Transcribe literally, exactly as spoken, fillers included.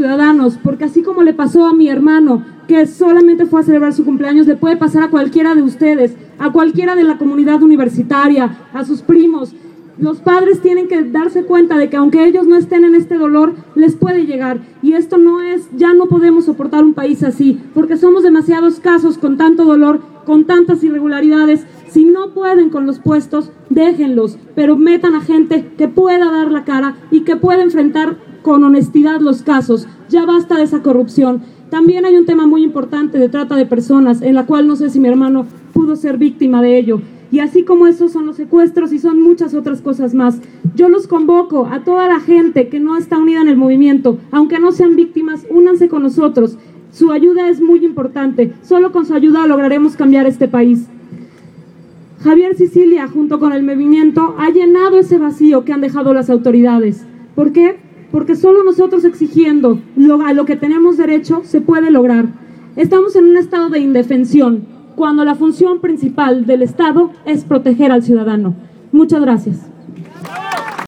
ciudadanos, porque así como le pasó a mi hermano, que solamente fue a celebrar su cumpleaños, le puede pasar a cualquiera de ustedes, a cualquiera de la comunidad universitaria, a sus primos. Los padres tienen que darse cuenta de que aunque ellos no estén en este dolor, les puede llegar. Y esto no es, ya no podemos soportar un país así, porque somos demasiados casos con tanto dolor, con tantas irregularidades. Si no pueden con los puestos, déjenlos, pero metan a gente que pueda dar la cara y que pueda enfrentar con honestidad los casos. Ya basta de esa corrupción. También hay un tema muy importante de trata de personas, en la cual no sé si mi hermano pudo ser víctima de ello. Y así como esos son los secuestros y son muchas otras cosas más. Yo los convoco a toda la gente que no está unida en el movimiento, aunque no sean víctimas, únanse con nosotros. Su ayuda es muy importante. Solo con su ayuda lograremos cambiar este país. Javier Sicilia, junto con el movimiento, ha llenado ese vacío que han dejado las autoridades. ¿Por qué? Porque solo nosotros exigiendo lo, a lo que tenemos derecho se puede lograr. Estamos en un estado de indefensión, cuando la función principal del Estado es proteger al ciudadano. Muchas gracias.